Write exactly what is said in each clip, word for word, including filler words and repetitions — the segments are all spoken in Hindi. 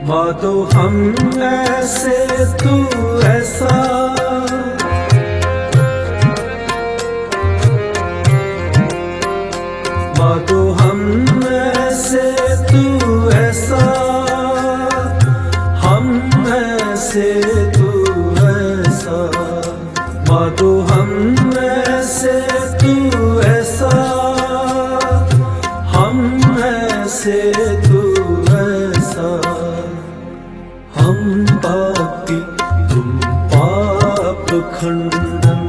माधो हम ऐसे तू ऐसा, माधो हम ऐसे तू ऐसा, हम ऐसे तू ऐसा, माधो हम ऐसे तू ऐसा, हम ऐसे तू ऐसा। हम पापी तुम पाप खंडन,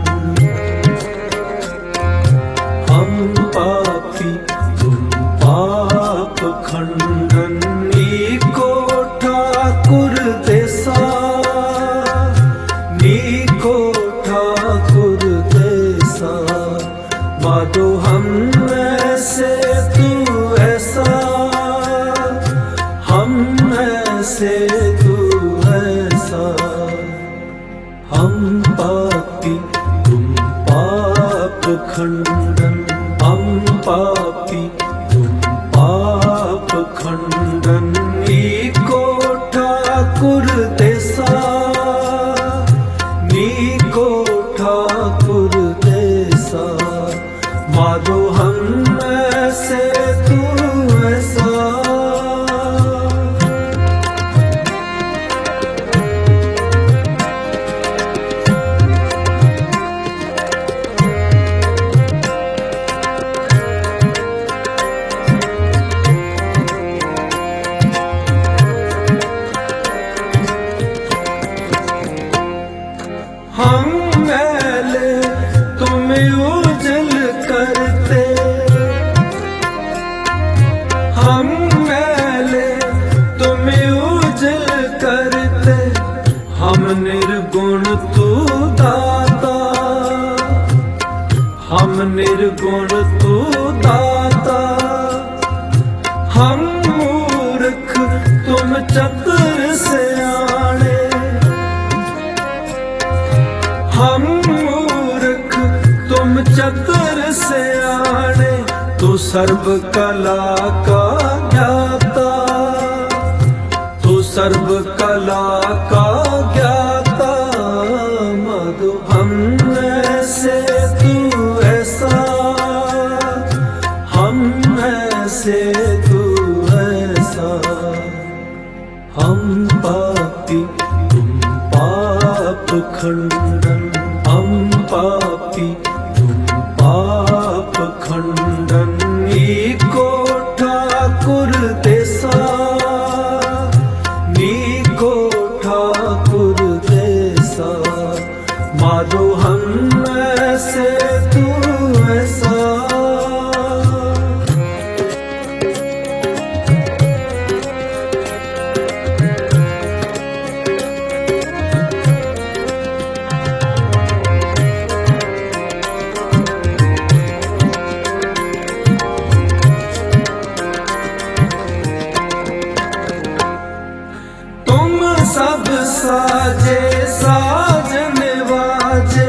हम पापी तुम पाप खंडन, नीको ठाकुर देसा, नीको ठाकुर देसा, माधो हम ऐसे तू ऐसा, हम ऐसे तू ऐसा। हम पापी तुम पाप खंडन, हम पापी तुम पाप खंडन, नीको ठाकुर देसा, नीको ठाकुर देसा, माधो हम ऐसे तू ऐसा। हम मैले तुम उजल करते, हम मैले तुम उजल करते, हम निर्गुण तू दाता, हम निर्गुण तू दाता, हम मूर्ख तुम चतुर सयाने, हम मूर्ख तुम चतुर सयाने, तू सर्व कला का ज्ञाता, तू सर्व कला का ज्ञाता, माधो हम ऐसे तू ऐसा, हम ऐसे तू ऐसा। हम पापी तुम पाप खंडन, हम पापी तुम पाप खंडन, नीको ठाकुर देसा, नीको ठाकुर देसा, माधो हम ऐसे तू ऐसा। सब साजे साजन वाजे,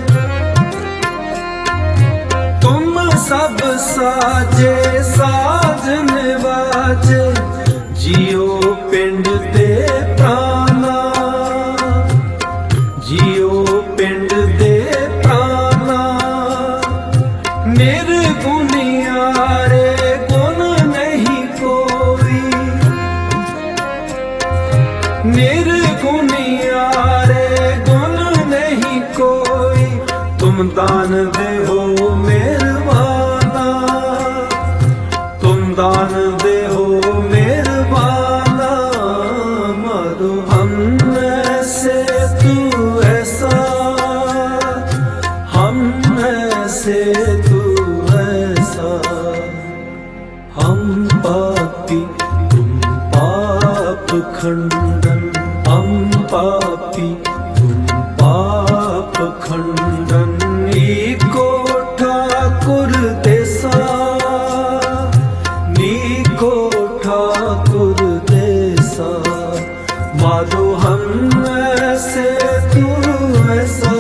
तुम सब साजे साजन वाजे, जियो पिंड दे प्राणा, जियो पिंड दे प्राणा, निर्गुणियारे गुण नहीं कोई, निर्गुणियारे गुण नहीं कोई, तुम दान दे हो मेरवाना, तुम दान दे हो मेरवाना, माधो हम ऐसे तू ऐसा, हम ऐसे तू ऐसा। हम पापी तुम पाप खंडन, हम पापी तुम पाप खंडन, नीको ठाकुर देसा, नीको ठाकुर देसा, माधो हम ऐसे तू ऐसा।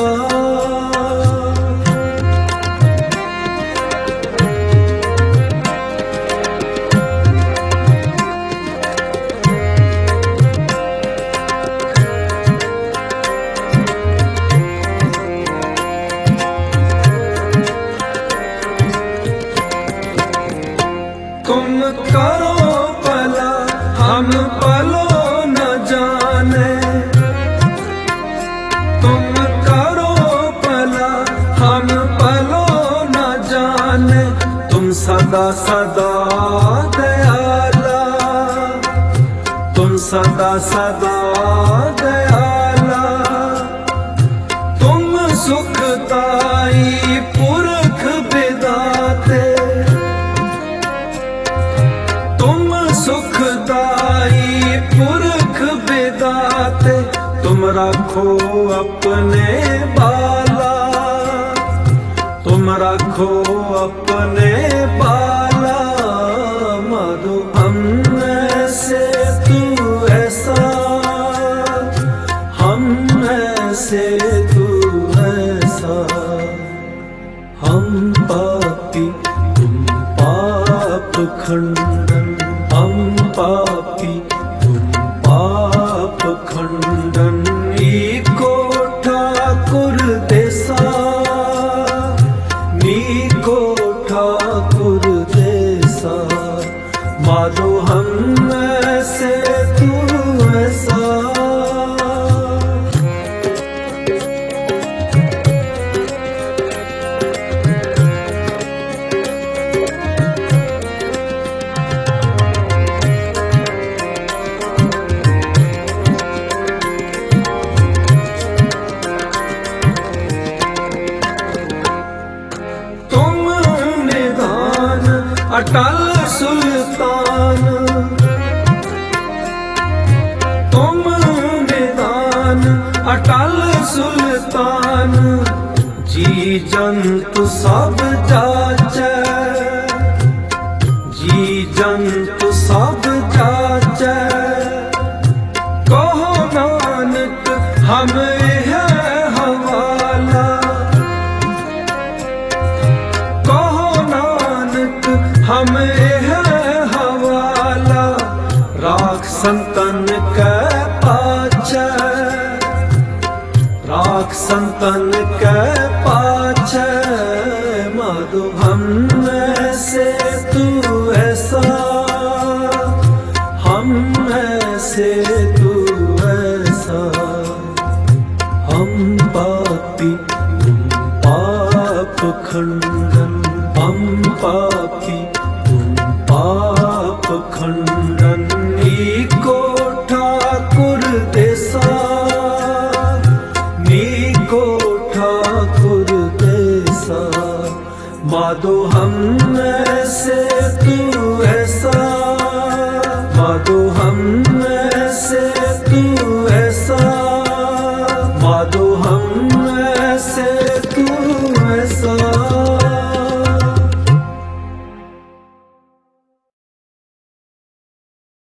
सदा सदा दयाला, तुम सदा सदा दयाला, तुम सुखदाई पुरख विदाते, तुम सुखदाई पुरख विदाते, तुम रखो अपने बाला, तुम रखो अपने बाला। माधो हम ऐसे तू ऐसा, हम ऐसे तू ऐसा, हम पापी तुम पाप खंडन, हम पापी तुम पाप खंडन। नीको ठाकुर देसा, नीको ठाकुर देसा, माधो हम ऐसे तू ऐसा। अटल सुल्तान, तुम निदान अटल सुल्तान, जी जंतु सब जाचे, जी जंतु सब जाचे, कहो नानक हम है हवाला, कहो नानक हम है हवाला। राख संतन के पाछे, राख संतन के पाछे, माधो हम ऐसे तू ऐसा, हम ऐसे तू ऐसा, हम पापी तुम पाप खंडन, हम पापी तुम पाप खंडन। नीको ठाकुर देसा, नीको ठाकुर देसा, माधो हम ऐसे तू ऐसा, माधो हम ऐसे तू ऐसा, माधो हम